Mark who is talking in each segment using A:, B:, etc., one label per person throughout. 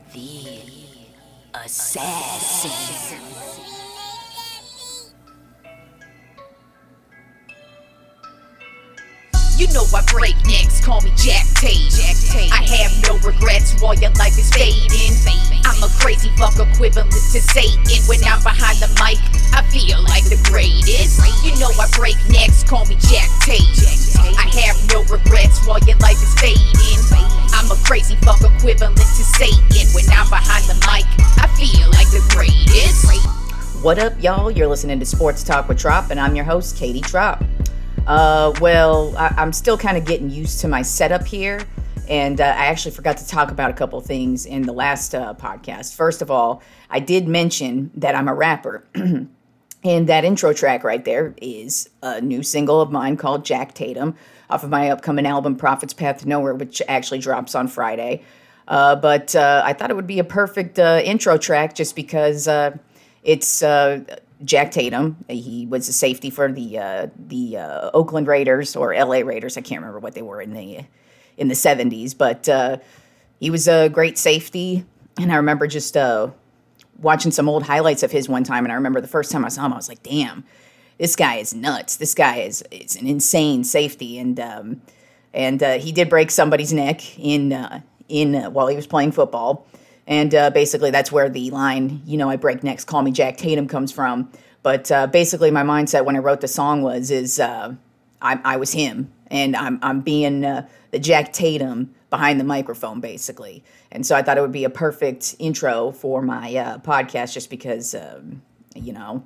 A: The Assassin. You know I break necks, call me Jack Tate. I have no regrets while your life is fading. I'm a crazy fuck equivalent to Satan. When I'm behind the mic, I feel like the greatest. You know I break necks, call me Jack Tate. I have no regrets while your life is fading. I'm a crazy fuck equivalent to Satan. When I'm behind the mic, I feel like the greatest.
B: What up, y'all? You're listening to Sports Talk with Trop, and I'm your host, Katie Trop. I'm still kind of getting used to my setup here, and I actually forgot to talk about a couple things in the last podcast. First of all, I did mention that I'm a rapper, and that intro track right there is a new single of mine called Jack Tatum off of my upcoming album, Prophet's Path to Nowhere, which actually drops on Friday. But I thought it would be a perfect intro track just because it's Jack Tatum. He was a safety for the Oakland Raiders or LA Raiders. I can't remember what they were in the 70s, but he was a great safety. And I remember just watching some old highlights of his one time. And I remember the first time I saw him, I was like, damn, this guy is nuts. This guy is an insane safety. And he did break somebody's neck in while he was playing football. And basically, that's where the line, you know, I break necks, call me Jack Tatum comes from. But basically, my mindset when I wrote the song is I was him. And I'm being the Jack Tatum behind the microphone, basically. And so I thought it would be a perfect intro for my podcast just because, you know,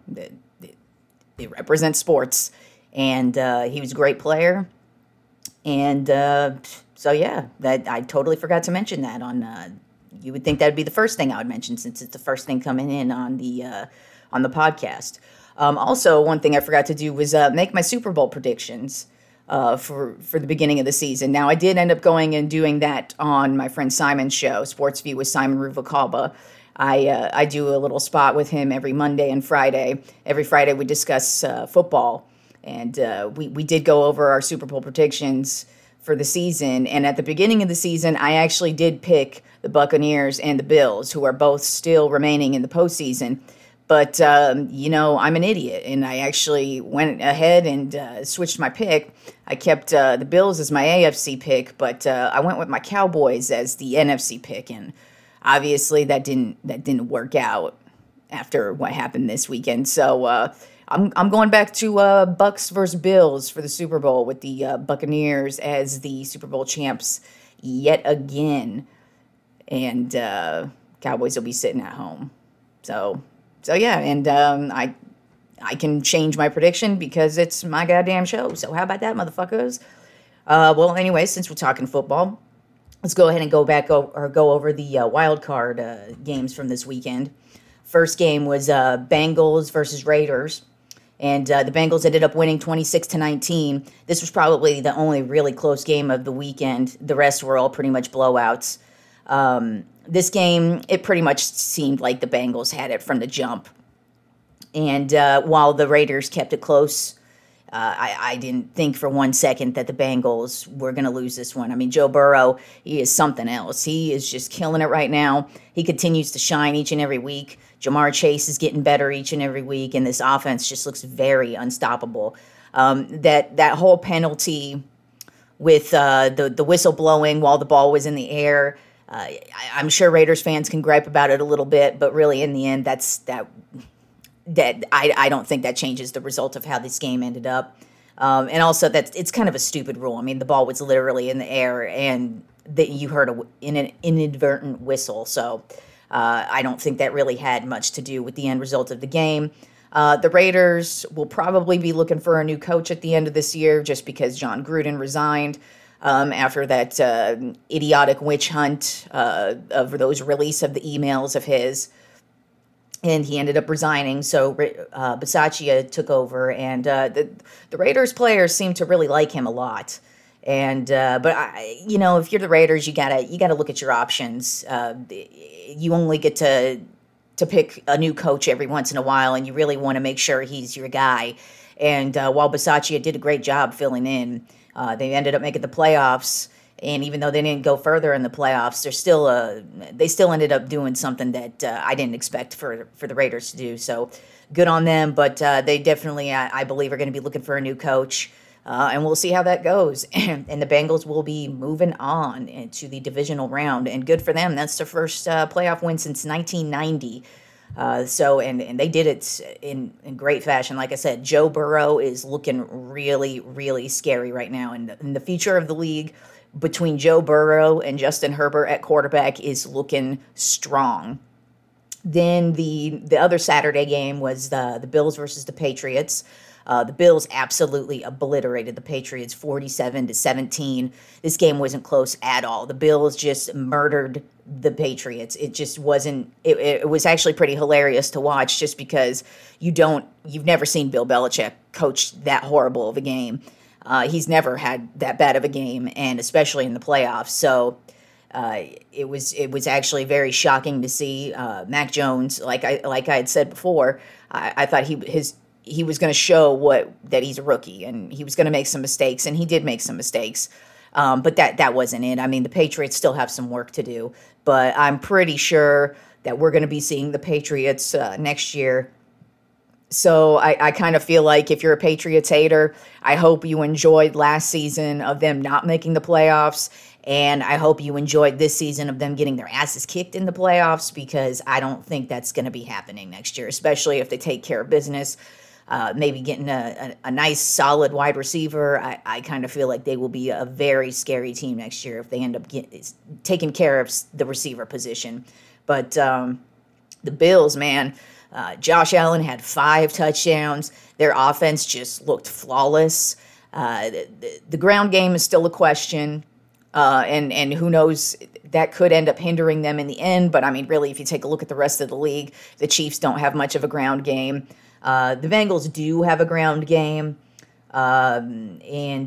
B: it represents sports. And he was a great player. And so, yeah, that I totally forgot to mention that on you would think that would be the first thing I would mention since it's the first thing coming in on the podcast. Also, one thing I forgot to do was make my Super Bowl predictions for the beginning of the season. Now, I did end up going and doing that on my friend Simon's show, Sports View with Simon Ruvalcaba. I do a little spot with him every Monday and Friday. Every Friday we discuss football, and we did go over our Super Bowl predictions for the season. And at the beginning of the season, I actually did pick the Buccaneers and the Bills, who are both still remaining in the postseason. But, you know, I'm an idiot, and I actually went ahead and switched my pick. I kept the Bills as my AFC pick, but I went with my Cowboys as the NFC pick, and obviously that didn't work out after what happened this weekend. So I'm going back to Bucs versus Bills for the Super Bowl with the Buccaneers as the Super Bowl champs yet again. And Cowboys will be sitting at home. So yeah, and I can change my prediction because it's my goddamn show. So how about that, motherfuckers? Well, anyway, since we're talking football, let's go ahead and go over the wild card games from this weekend. First game was Bengals versus Raiders. And the Bengals ended up winning 26-19. This was probably the only really close game of the weekend. The rest were all pretty much blowouts. This game, it pretty much seemed like the Bengals had it from the jump. And while the Raiders kept it close, I didn't think for 1 second that the Bengals were going to lose this one. I mean, Joe Burrow, he is something else. He is just killing it right now. He continues to shine each and every week. Jamar Chase is getting better each and every week, and this offense just looks very unstoppable. That whole penalty with the whistle blowing while the ball was in the air, I'm sure Raiders fans can gripe about it a little bit, but really in the end, I don't think that changes the result of how this game ended up. And also, it's kind of a stupid rule. I mean, the ball was literally in the air, and you heard an inadvertent whistle. So I don't think that really had much to do with the end result of the game. The Raiders will probably be looking for a new coach at the end of this year just because John Gruden resigned after that idiotic witch hunt of those release of the emails of his. And he ended up resigning, so Bisaccia took over, and the Raiders players seem to really like him a lot. And if you're the Raiders, you gotta look at your options. You only get to pick a new coach every once in a while, and you really want to make sure he's your guy. And while Bisaccia did a great job filling in, they ended up making the playoffs. And even though they didn't go further in the playoffs, they still ended up doing something that I didn't expect for the Raiders to do. So good on them, but they definitely, I believe, are going to be looking for a new coach. And we'll see how that goes. And the Bengals will be moving on into the divisional round. And good for them. That's their first playoff win since 1990. And they did it in great fashion. Like I said, Joe Burrow is looking really, really scary right now. And the future of the league between Joe Burrow and Justin Herbert at quarterback is looking strong. Then the other Saturday game was the Bills versus the Patriots. The Bills absolutely obliterated the Patriots 47-17. This game wasn't close at all. The Bills just murdered the Patriots. It just wasn't, it was actually pretty hilarious to watch just because you've never seen Bill Belichick coach that horrible of a game. He's never had that bad of a game, and especially in the playoffs. So it was actually very shocking to see Mac Jones. Like I had said before, I thought he was going to show that he's a rookie, and he was going to make some mistakes, and he did make some mistakes. But that wasn't it. I mean, the Patriots still have some work to do, but I'm pretty sure that we're going to be seeing the Patriots next year. So I kind of feel like if you're a Patriots hater, I hope you enjoyed last season of them not making the playoffs, and I hope you enjoyed this season of them getting their asses kicked in the playoffs, because I don't think that's going to be happening next year, especially if they take care of business. Maybe getting a nice, solid wide receiver. I kind of feel like they will be a very scary team next year if they end up taking care of the receiver position. But the Bills, man, Josh Allen had 5 touchdowns. Their offense just looked flawless. The ground game is still a question, and who knows, that could end up hindering them in the end. But, I mean, really, if you take a look at the rest of the league, the Chiefs don't have much of a ground game. The Bengals do have a ground game, and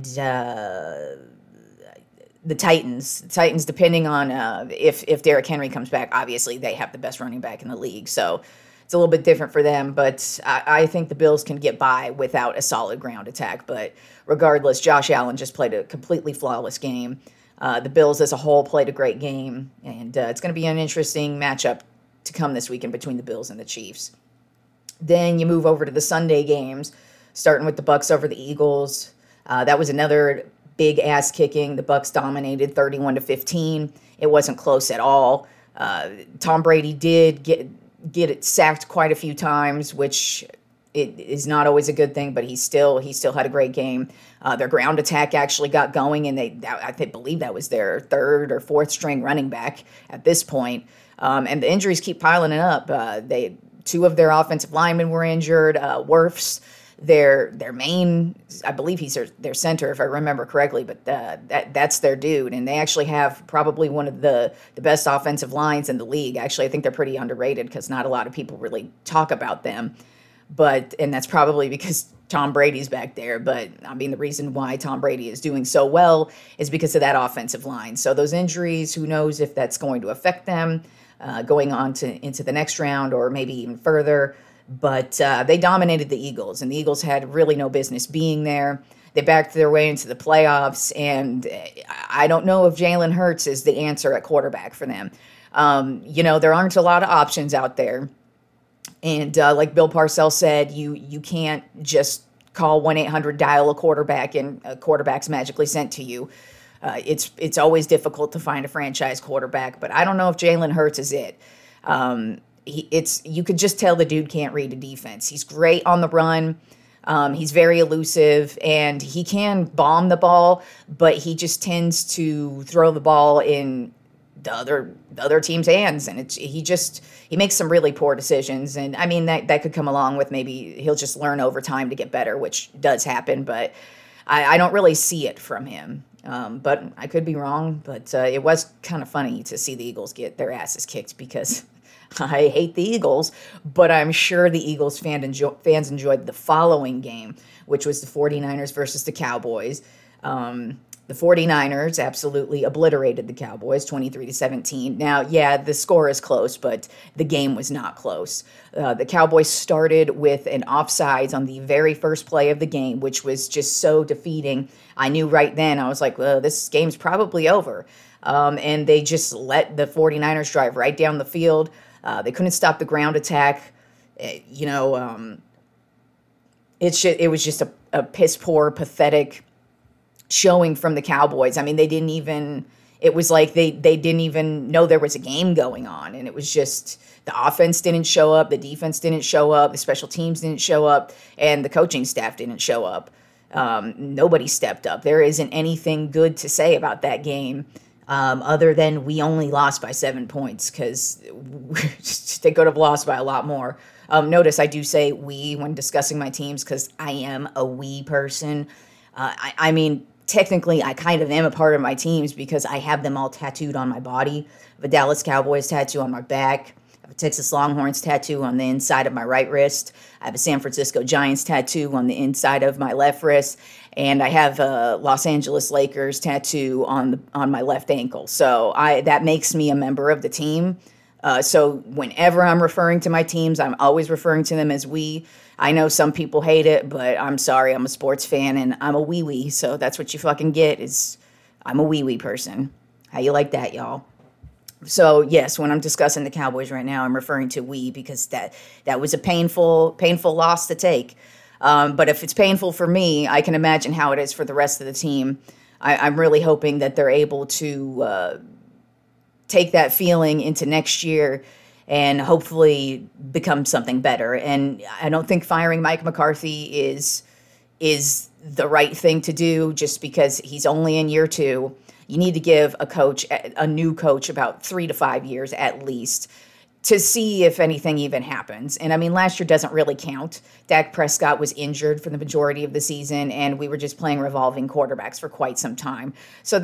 B: the Titans, depending on if Derrick Henry comes back, obviously they have the best running back in the league, so it's a little bit different for them. But I think the Bills can get by without a solid ground attack. But regardless, Josh Allen just played a completely flawless game. The Bills as a whole played a great game, and it's going to be an interesting matchup to come this weekend between the Bills and the Chiefs. Then you move over to the Sunday games, starting with the Bucs over the Eagles. That was another big ass kicking. The Bucs dominated 31-15. It wasn't close at all. Tom Brady did get it sacked quite a few times, which it is not always a good thing, but he still had a great game. Their ground attack actually got going, and I believe that was their 3rd or 4th string running back at this point. And the injuries keep piling it up. 2 of their offensive linemen were injured. Wirfs, their main, I believe he's their center, if I remember correctly, but that's their dude. And they actually have probably one of the best offensive lines in the league. Actually, I think they're pretty underrated because not a lot of people really talk about them. And that's probably because Tom Brady's back there. But, I mean, the reason why Tom Brady is doing so well is because of that offensive line. So those injuries, who knows if that's going to affect them going on into the next round or maybe even further. But they dominated the Eagles, and the Eagles had really no business being there. They backed their way into the playoffs, and I don't know if Jalen Hurts is the answer at quarterback for them. There aren't a lot of options out there. And like Bill Parcells said, you can't just call 1-800-DIAL a quarterback and a quarterback's magically sent to you. It's always difficult to find a franchise quarterback, but I don't know if Jalen Hurts is it. You could just tell the dude can't read a defense. He's great on the run. He's very elusive, and he can bomb the ball, but he just tends to throw the ball in the other team's hands, and he makes some really poor decisions. And I mean that could come along with maybe he'll just learn over time to get better, which does happen, but I don't really see it from him. But I could be wrong, but it was kind of funny to see the Eagles get their asses kicked because I hate the Eagles, but I'm sure the Eagles fans enjoyed the following game, which was the 49ers versus the Cowboys. The 49ers absolutely obliterated the Cowboys 23-17. Now, yeah, the score is close, but the game was not close. The Cowboys started with an offsides on the very first play of the game, which was just so defeating. I knew right then, I was like, well, this game's probably over. And they just let the 49ers drive right down the field. They couldn't stop the ground attack. It was just a piss poor, pathetic showing from the Cowboys. I mean, it was like they didn't even know there was a game going on. And it was just, the offense didn't show up, the defense didn't show up, the special teams didn't show up, and the coaching staff didn't show up. Nobody stepped up. There isn't anything good to say about that game, other than we only lost by 7 points, because they could have lost by a lot more. Notice I do say we when discussing my teams, because I am a we person. I mean, technically, I kind of am a part of my teams because I have them all tattooed on my body. I have a Dallas Cowboys tattoo on my back. I have a Texas Longhorns tattoo on the inside of my right wrist. I have a San Francisco Giants tattoo on the inside of my left wrist. And I have a Los Angeles Lakers tattoo on my left ankle. So that makes me a member of the team. So whenever I'm referring to my teams, I'm always referring to them as we. I know some people hate it, but I'm sorry. I'm a sports fan, and I'm a wee-wee, so that's what you fucking get is I'm a wee-wee person. How you like that, y'all? So, yes, when I'm discussing the Cowboys right now, I'm referring to we because that was a painful loss to take. But if it's painful for me, I can imagine how it is for the rest of the team. I'm really hoping that they're able to take that feeling into next year and hopefully become something better. And I don't think firing Mike McCarthy is the right thing to do just because he's only in year 2. You need to give a new coach about 3 to 5 years at least to see if anything even happens. And I mean, last year doesn't really count. Dak Prescott was injured for the majority of the season, and we were just playing revolving quarterbacks for quite some time. So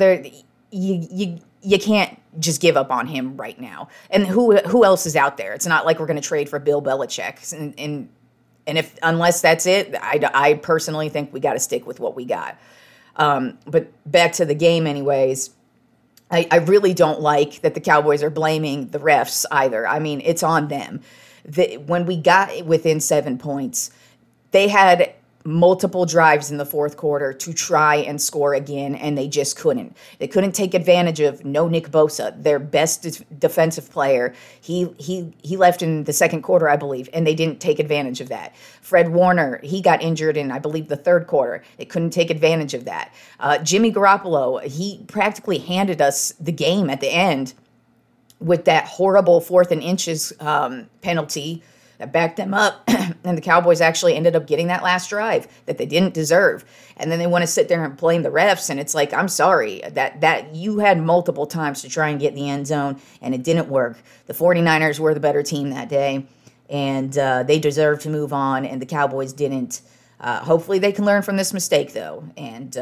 B: you can't just give up on him right now. And who else is out there? It's not like we're going to trade for Bill Belichick. And unless that's it, I personally think we got to stick with what we got. But back to the game anyways, I really don't like that the Cowboys are blaming the refs either. I mean, it's on them. When we got within 7 points, they had multiple drives in the fourth quarter to try and score again, and they just couldn't. They couldn't take advantage of Nick Bosa, their best defensive player. He left in the second quarter, I believe, and they didn't take advantage of that. Fred Warner, he got injured in, I believe, the third quarter. They couldn't take advantage of that. Jimmy Garoppolo, he practically handed us the game at the end with that horrible 4th and inches penalty that backed them up, and the Cowboys actually ended up getting that last drive that they didn't deserve. And then they want to sit there and blame the refs, and it's like, I'm sorry, that you had multiple times to try and get in the end zone, and it didn't work. The 49ers were the better team that day, and they deserved to move on, and the Cowboys didn't. Hopefully they can learn from this mistake, though, and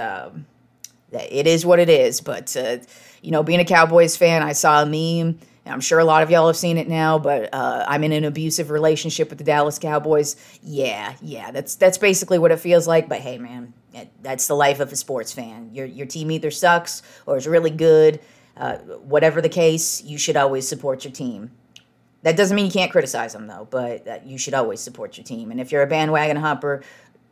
B: it is what it is. But, being a Cowboys fan, I saw a meme. I'm sure a lot of y'all have seen it now, but I'm in an abusive relationship with the Dallas Cowboys. Yeah, that's basically what it feels like. But hey, man, that's the life of a sports fan. Your team either sucks or is really good. Whatever the case, you should always support your team. That doesn't mean you can't criticize them, though, but you should always support your team. And if you're a bandwagon hopper,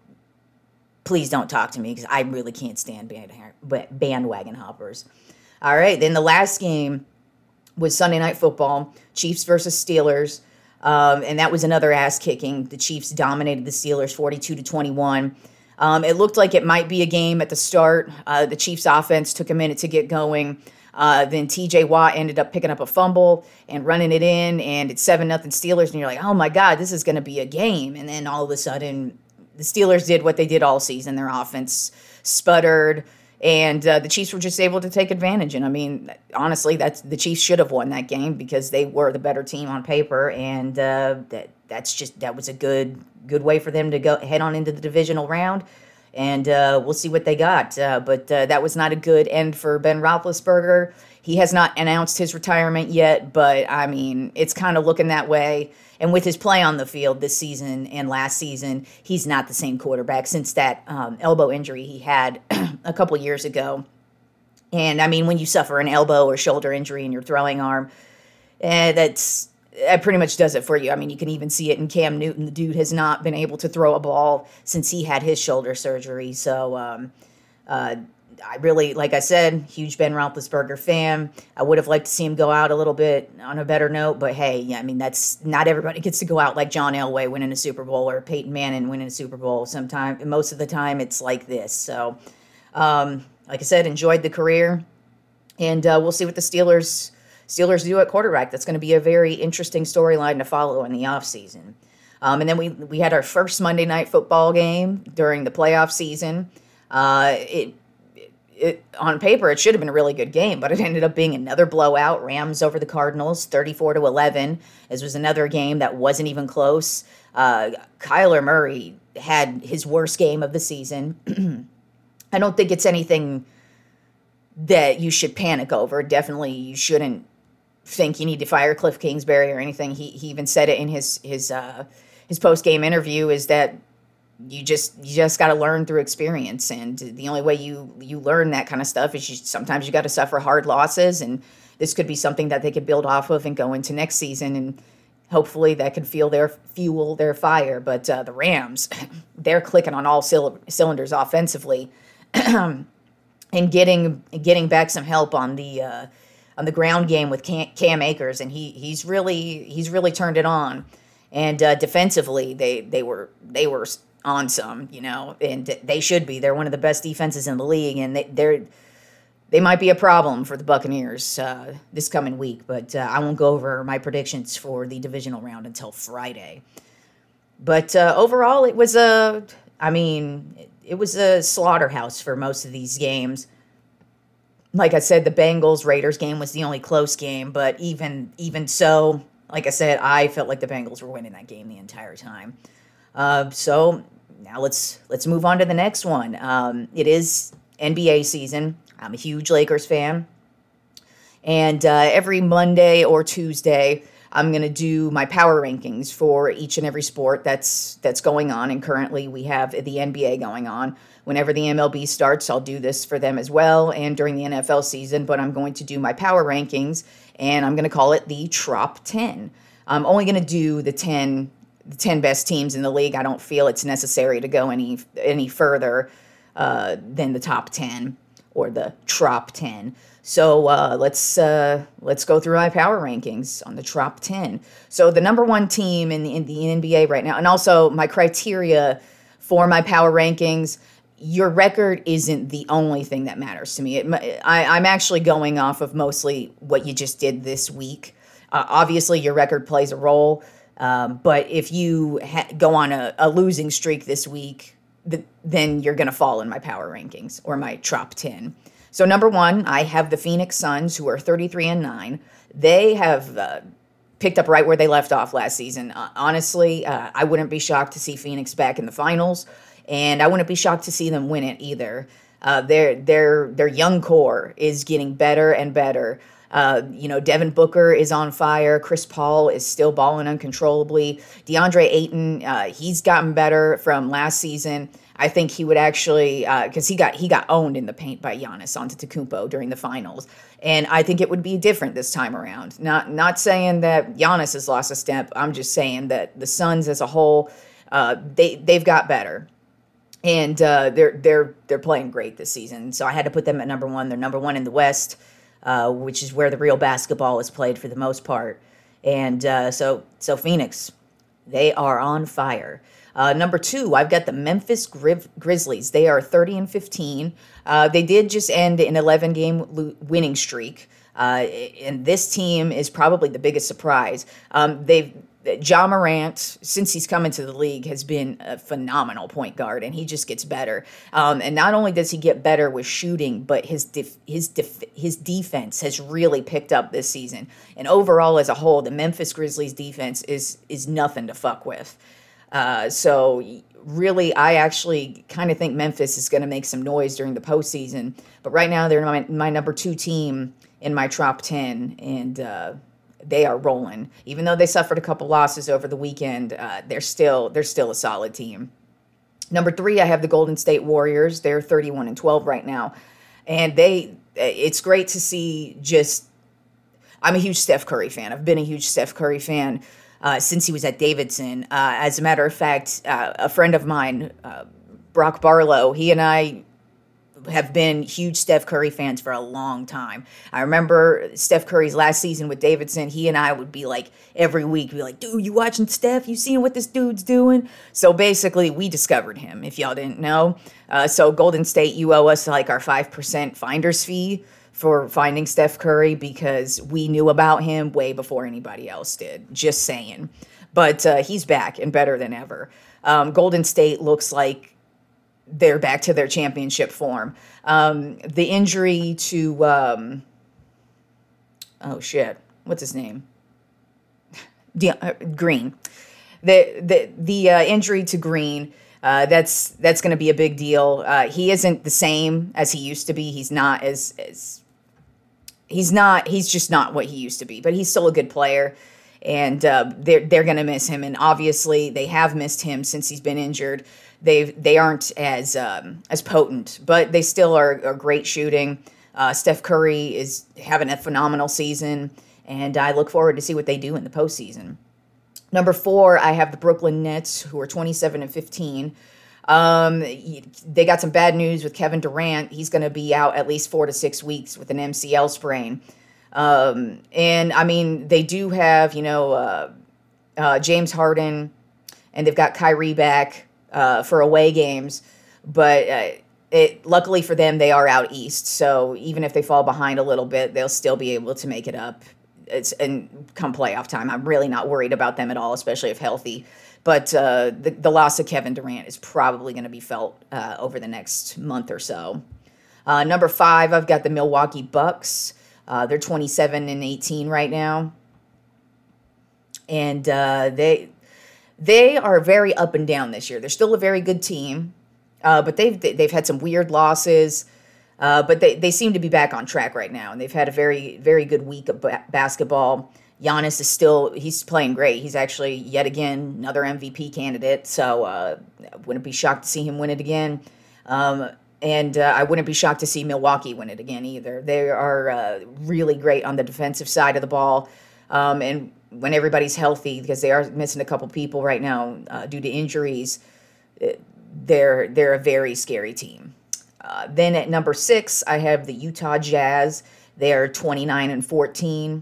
B: please don't talk to me because I really can't stand bandwagon hoppers. All right, then the last game was Sunday Night Football, Chiefs versus Steelers, and that was another ass-kicking. The Chiefs dominated the Steelers 42-21. It looked like it might be a game at the start. The Chiefs' offense took a minute to get going. Then T.J. Watt ended up picking up a fumble and running it in, and it's 7-0 Steelers, and you're like, oh, my God, this is going to be a game. And then all of a sudden, the Steelers did what they did all season. Their offense sputtered, and the Chiefs were just able to take advantage. And I mean, honestly, the Chiefs should have won that game because they were the better team on paper. And that was a good way for them to go head on into the divisional round. And we'll see what they got. But that was not a good end for Ben Roethlisberger. He has not announced his retirement yet, but I mean, it's kind of looking that way. And with his play on the field this season and last season, he's not the same quarterback since that elbow injury he had a couple years ago. And I mean, when you suffer an elbow or shoulder injury in your throwing arm, that pretty much does it for you. I mean, you can even see it in Cam Newton. The dude has not been able to throw a ball since he had his shoulder surgery. So I really, like I said, huge Ben Roethlisberger fan. I would have liked to see him go out a little bit on a better note, but hey, yeah, I mean, that's not everybody gets to go out like John Elway winning a Super Bowl or Peyton Manning winning a Super Bowl. Most of the time, it's like this. So, like I said, enjoyed the career, and we'll see what the Steelers do at quarterback. That's going to be a very interesting storyline to follow in the offseason. And then we had our first Monday Night Football game during the playoff season. On paper, it should have been a really good game, but it ended up being another blowout. Rams over the Cardinals, 34-11. This was another game that wasn't even close. Kyler Murray had his worst game of the season. I don't think it's anything that you should panic over. Definitely, you shouldn't think you need to fire Cliff Kingsbury or anything. He even said it in his post-game interview, is that you just got to learn through experience, and the only way you learn that kind of stuff is sometimes you got to suffer hard losses, and this could be something that they could build off of and go into next season, and hopefully that could fuel their fire. But the Rams, they're clicking on all cylinders offensively, and getting back some help on the ground game with Cam Akers, and he's really turned it on, and defensively they were on some, and they should be. They're one of the best defenses in the league, and they might be a problem for the Buccaneers this coming week, but I won't go over my predictions for the divisional round until Friday. But overall, it was a slaughterhouse for most of these games. Like I said, the Bengals-Raiders game was the only close game, but even so, like I said, I felt like the Bengals were winning that game the entire time. So now let's move on to the next one. It is NBA season. I'm a huge Lakers fan. And every Monday or Tuesday, I'm going to do my power rankings for each and every sport that's going on. And currently we have the NBA going on. Whenever the MLB starts, I'll do this for them as well, and during the NFL season. But I'm going to do my power rankings, and I'm going to call it the Trop 10. I'm only going to do the 10 best teams in the league. I don't feel it's necessary to go any further than the top 10 or the Trop 10. So let's go through my power rankings on the Trop 10. So the number one team in the NBA right now, and also my criteria for my power rankings. Your record isn't the only thing that matters to me. I'm actually going off of mostly what you just did this week. Obviously, your record plays a role. But if you go on a losing streak this week, then you're going to fall in my power rankings or my Trop 10. So number one, I have the Phoenix Suns, who are 33-9. They have picked up right where they left off last season. Honestly, I wouldn't be shocked to see Phoenix back in the finals, and I wouldn't be shocked to see them win it either. Their young core is getting better and better. Devin Booker is on fire. Chris Paul is still balling uncontrollably. DeAndre Ayton, he's gotten better from last season. I think he would actually, because he got owned in the paint by Giannis Antetokounmpo during the finals, and I think it would be different this time around. Not saying that Giannis has lost a step. I'm just saying that the Suns as a whole, they've got better. And they're playing great this season. So I had to put them at number one. They're number one in the West, which is where the real basketball is played for the most part. And so Phoenix, they are on fire. Number two, I've got the Memphis Grizzlies. They are 30-15. They did just end an 11-game winning streak. And this team is probably the biggest surprise. Ja Morant, since he's come into the league, has been a phenomenal point guard, and he just gets better. And not only does he get better with shooting, but his defense has really picked up this season. And overall, as a whole, the Memphis Grizzlies defense is nothing to fuck with. So really, I actually kind of think Memphis is going to make some noise during the postseason. But right now, they're my number two team in my Trop 10, and they are rolling. Even though they suffered a couple losses over the weekend, they're still a solid team. Number three, I have the Golden State Warriors. They're 31-12 right now, and it's great to see I'm a huge Steph Curry fan. I've been a huge Steph Curry fan since he was at Davidson. As a matter of fact, a friend of mine, Brock Barlow, he and I have been huge Steph Curry fans for a long time. I remember Steph Curry's last season with Davidson. He and I would be like, every week, be like, dude, you watching Steph? You seeing what this dude's doing? So basically, we discovered him, if y'all didn't know. So Golden State, you owe us like our 5% finder's fee for finding Steph Curry because we knew about him way before anybody else did. Just saying. But he's back and better than ever. Golden State looks like they're back to their championship form. The injury to, what's his name? Green. The injury to Green, that's going to be a big deal. He isn't the same as he used to be. He's just not what he used to be, but he's still a good player. And they're going to miss him. And obviously they have missed him since he's been injured. They aren't as potent, but they still are great shooting. Steph Curry is having a phenomenal season, and I look forward to see what they do in the postseason. Number 4, I have the Brooklyn Nets, who are 27-15. They got some bad news with Kevin Durant. He's going to be out at least 4 to 6 weeks with an MCL sprain. And I mean, they do have, James Harden, and they've got Kyrie back for away games, but luckily for them, they are out east. So even if they fall behind a little bit, they'll still be able to make it up. And come playoff time, I'm really not worried about them at all, especially if healthy. But the loss of Kevin Durant is probably going to be felt over the next month or so. Number 5, I've got the Milwaukee Bucks. They're 27-18 right now, and they are very up and down this year. They're still a very good team, but they've had some weird losses. But they seem to be back on track right now, and they've had a very, very good week of basketball. Giannis he's playing great. He's actually, yet again, another MVP candidate, so I wouldn't be shocked to see him win it again. And I wouldn't be shocked to see Milwaukee win it again either. They are really great on the defensive side of the ball, and when everybody's healthy, because they are missing a couple people right now due to injuries, they're a very scary team. Then at number 6, I have the Utah Jazz. They are 29-14.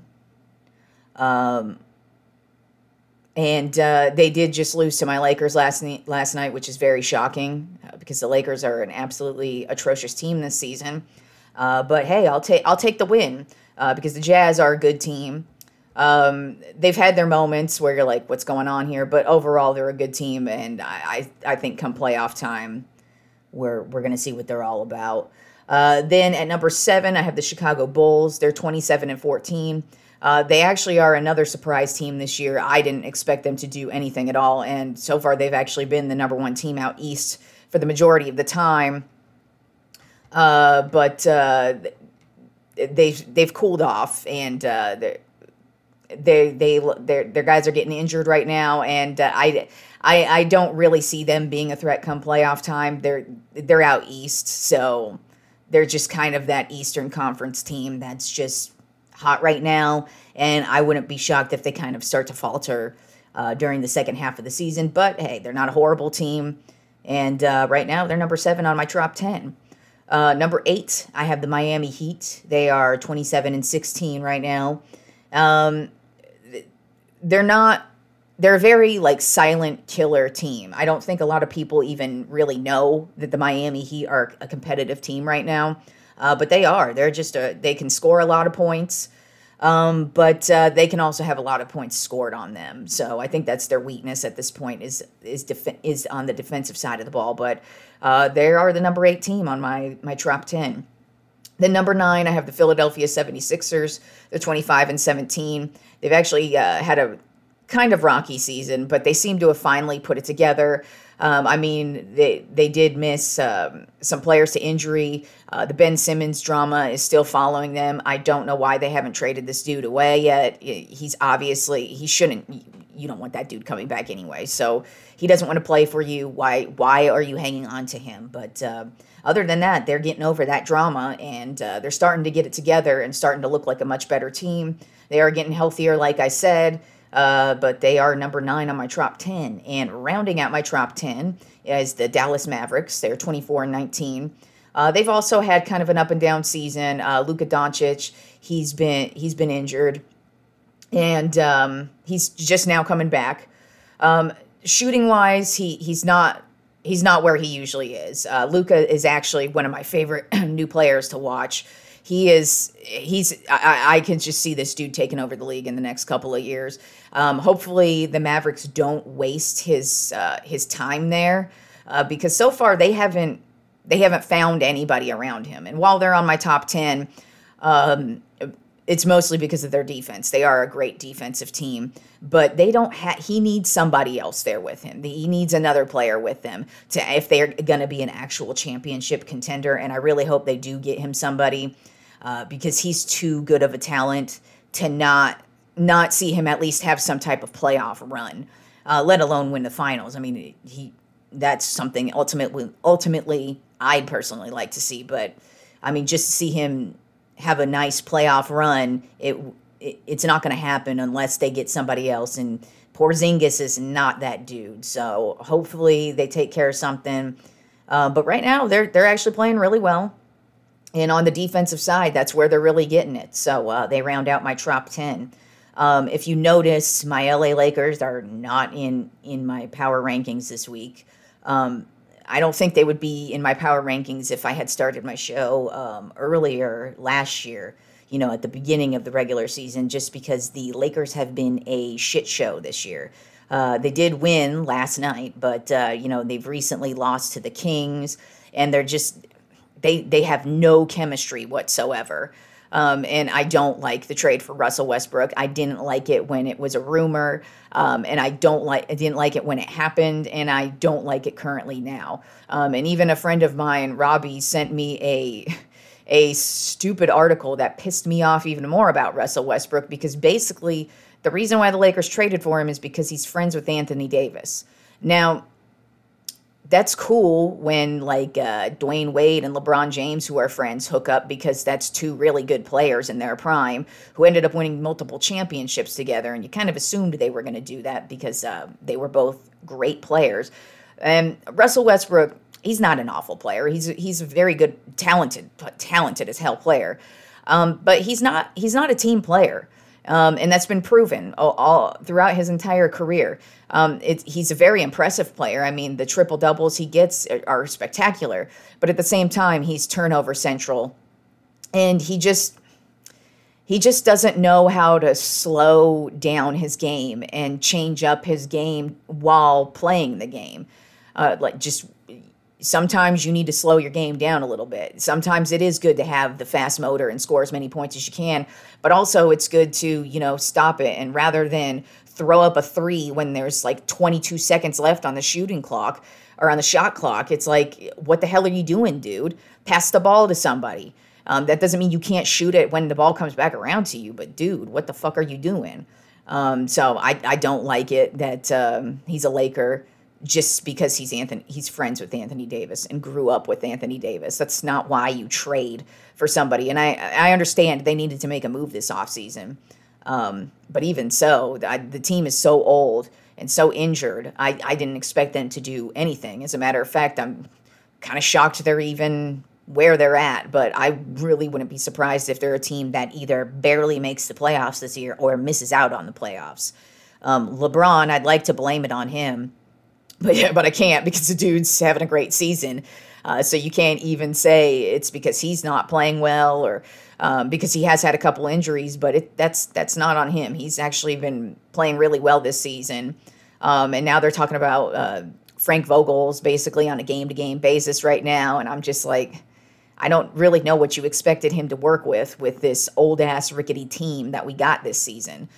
B: And they did just lose to my Lakers last night, which is very shocking because the Lakers are an absolutely atrocious team this season. But hey, I'll take the win because the Jazz are a good team. They've had their moments where you're like, what's going on here? But overall, they're a good team, and I think come playoff time, we're going to see what they're all about. Then at number 7, I have the Chicago Bulls. They're 27-14. They actually are another surprise team this year. I didn't expect them to do anything at all, and so far they've actually been the number 1 team out east for the majority of the time. But they've cooled off, and their guys are getting injured right now, and I don't really see them being a threat come playoff time. They're out east, so they're just kind of that Eastern Conference team that's just hot right now, and I wouldn't be shocked if they kind of start to falter during the second half of the season. But hey, they're not a horrible team, and right now they're number 7 on my top 10. Number 8, I have the Miami Heat. They are 27-16 right now. They're a very silent killer team. I don't think a lot of people even really know that the Miami Heat are a competitive team right now. But they are. They're just they can score a lot of points, but they can also have a lot of points scored on them. So I think that's their weakness at this point is on the defensive side of the ball. But they are the number 8 team on my top 10. Then number 9, I have the Philadelphia 76ers. They're 25-17. They've actually had a kind of rocky season, but they seem to have finally put it together. They did miss some players to injury. The Ben Simmons drama is still following them. I don't know why they haven't traded this dude away yet. He shouldn't. you don't want that dude coming back anyway. So he doesn't want to play for you. Why are you hanging on to him? But other than that, they're getting over that drama, and they're starting to get it together and starting to look like a much better team. They are getting healthier, like I said, but they are number 9 on my top 10. And rounding out my top 10 is the Dallas Mavericks. They're 24-19. They've also had kind of an up and down season. Luka Doncic, he's been injured, and he's just now coming back. Shooting wise, he's not where he usually is. Luka is actually one of my favorite new players to watch. I can just see this dude taking over the league in the next couple of years. Hopefully the Mavericks don't waste his time there, because so far they haven't found anybody around him. And while they're on my top 10, it's mostly because of their defense. They are a great defensive team, but he needs somebody else there with him. He needs another player with them if they're going to be an actual championship contender. And I really hope they do get him somebody, because he's too good of a talent to not see him at least have some type of playoff run, let alone win the finals. I mean, that's something ultimately I'd personally like to see. But I mean, just to see him have a nice playoff run, it's not going to happen unless they get somebody else. And Porzingis is not that dude. So hopefully they take care of something. But right now they're actually playing really well. And on the defensive side, that's where they're really getting it. So they round out my top 10. If you notice, my LA Lakers are not in my power rankings this week. I don't think they would be in my power rankings if I had started my show earlier last year, at the beginning of the regular season, just because the Lakers have been a shit show this year. They did win last night, but, they've recently lost to the Kings, and they're just... They have no chemistry whatsoever. And I don't like the trade for Russell Westbrook. I didn't like it when it was a rumor, and I didn't like it when it happened, and I don't like it currently now. And even a friend of mine, Robbie, sent me a stupid article that pissed me off even more about Russell Westbrook, because basically the reason why the Lakers traded for him is because he's friends with Anthony Davis. Now, that's cool when Dwayne Wade and LeBron James, who are friends, hook up, because that's two really good players in their prime who ended up winning multiple championships together. And you kind of assumed they were going to do that because they were both great players. And Russell Westbrook, he's not an awful player. He's a very good, talented as hell player. But he's not a team player. And that's been proven all throughout his entire career. He's a very impressive player. I mean, the triple doubles he gets are spectacular, but at the same time, he's turnover central, and he just doesn't know how to slow down his game and change up his game while playing the game. Sometimes you need to slow your game down a little bit. Sometimes it is good to have the fast motor and score as many points as you can, but also it's good to, stop it. And rather than throw up a 3 when there's 22 seconds left on the shooting clock or on the shot clock, it's like, what the hell are you doing, dude? Pass the ball to somebody. That doesn't mean you can't shoot it when the ball comes back around to you, but dude, what the fuck are you doing? So I don't like it that he's a Laker just because he's friends with Anthony Davis and grew up with Anthony Davis. That's not why you trade for somebody. And I understand they needed to make a move this offseason. But even so, the team is so old and so injured. I didn't expect them to do anything. As a matter of fact, I'm kind of shocked they're even where they're at. But I really wouldn't be surprised if they're a team that either barely makes the playoffs this year or misses out on the playoffs. LeBron, I'd like to blame it on him. But I can't, because the dude's having a great season. So you can't even say it's because he's not playing well or because he has had a couple injuries, but that's not on him. He's actually been playing really well this season. And now they're talking about Frank Vogel's basically on a game-to-game basis right now. And I'm just like, I don't really know what you expected him to work with this old-ass rickety team that we got this season.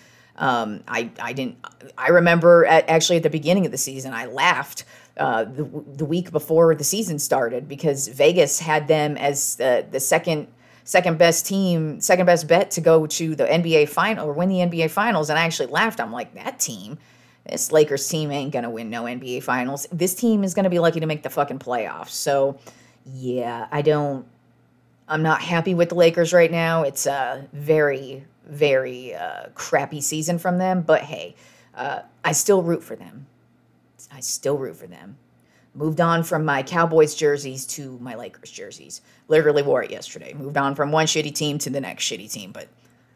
B: I remember actually at the beginning of the season, I laughed the week before the season started because Vegas had them as the second best bet to go to the NBA final or win the NBA finals. And I actually laughed. I'm like, that team, this Lakers team ain't going to win no NBA Finals. This team is going to be lucky to make the fucking playoffs. So, yeah, I'm not happy with the Lakers right now. It's a very, very crappy season from them. But, hey, I still root for them. Moved on from my Cowboys jerseys to my Lakers jerseys. Literally wore it yesterday. Moved on from one shitty team to the next shitty team. But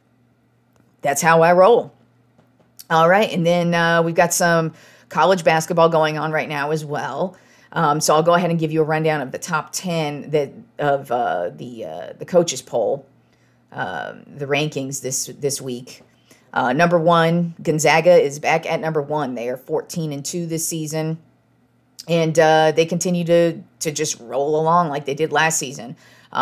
B: that's how I roll. All right. And then we've got some college basketball going on right now as well. So I'll go ahead and give you a rundown of the top 10 of the coaches poll, the rankings this week. Number 1, Gonzaga is back at number 1. They are 14-2 this season. And they continue to just roll along like they did last season.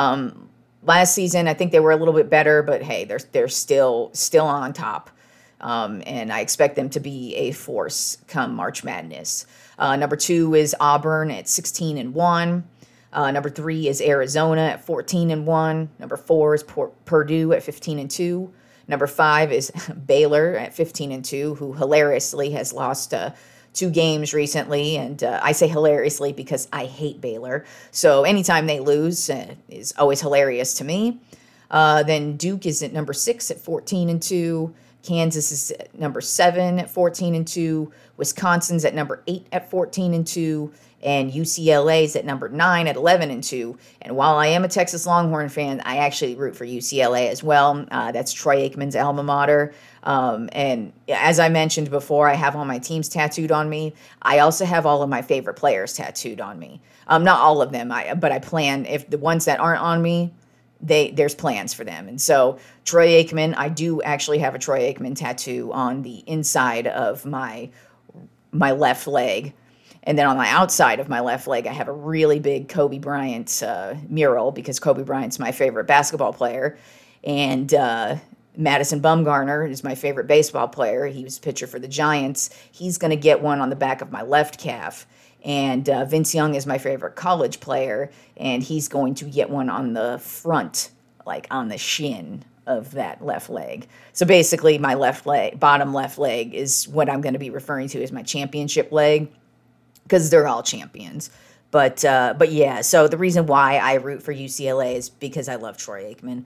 B: Last season, I think they were a little bit better, but hey, they're still on top. And I expect them to be a force come March Madness. Number 2 is Auburn at 16-1. Number 3 is Arizona at 14-1. Number 4 is Purdue at 15-2. Number 5 is Baylor at 15-2, who hilariously has lost 2 games recently, and I say hilariously because I hate Baylor. So anytime they lose is always hilarious to me. Then Duke is at number 6 at 14-2. Kansas is at number 7 at 14-2. Wisconsin's at number 8 at 14-2. And UCLA is at number 9 at 11-2. And while I am a Texas Longhorn fan, I actually root for UCLA as well. That's Troy Aikman's alma mater. And as I mentioned before, I have all my teams tattooed on me. I also have all of my favorite players tattooed on me. Not all of them, but I plan, if the ones that aren't on me, there's plans for them. And so Troy Aikman, I do actually have a Troy Aikman tattoo on the inside of my left leg. And then on the outside of my left leg, I have a really big Kobe Bryant mural, because Kobe Bryant's my favorite basketball player. And Madison Bumgarner is my favorite baseball player. He was a pitcher for the Giants. He's going to get one on the back of my left calf. And Vince Young is my favorite college player, and he's going to get one on the front, like on the shin of that left leg. So basically, my left leg, bottom left leg, is what I'm going to be referring to as my championship leg, because they're all champions. But yeah, so the reason why I root for UCLA is because I love Troy Aikman.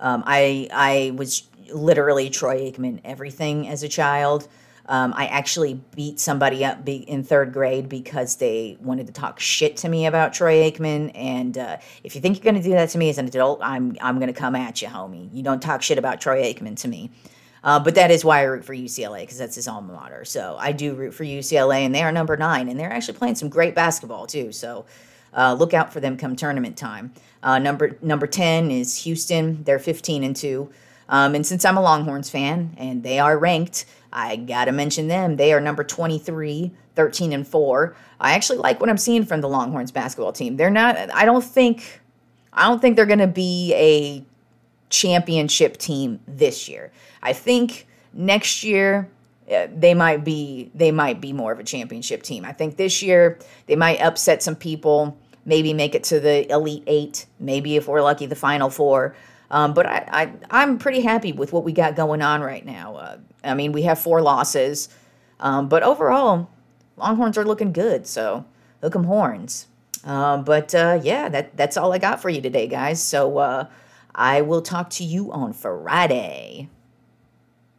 B: I was literally Troy Aikman everything as a child. I actually beat somebody up in 3rd grade because they wanted to talk shit to me about Troy Aikman. And if you think you're going to do that to me as an adult, I'm going to come at you, homie. You don't talk shit about Troy Aikman to me. But that is why I root for UCLA, because that's his alma mater. So I do root for UCLA, and they are number 9, and they're actually playing some great basketball too. So look out for them come tournament time. Number 10 is Houston. They're 15-2. And since I'm a Longhorns fan and they are ranked, I gotta mention them. They are number 23, 13-4. I actually like what I'm seeing from the Longhorns basketball team. They're not. I don't think they're gonna be a championship team this year. I think next year they might be more of a championship team. I think this year they might upset some people, maybe make it to the Elite 8, maybe if we're lucky the Final 4. But I'm pretty happy with what we got going on right now. I mean, we have 4 losses, but overall, Longhorns are looking good. So hook 'em horns. Yeah, that's all I got for you today, guys. So I will talk to you on Friday.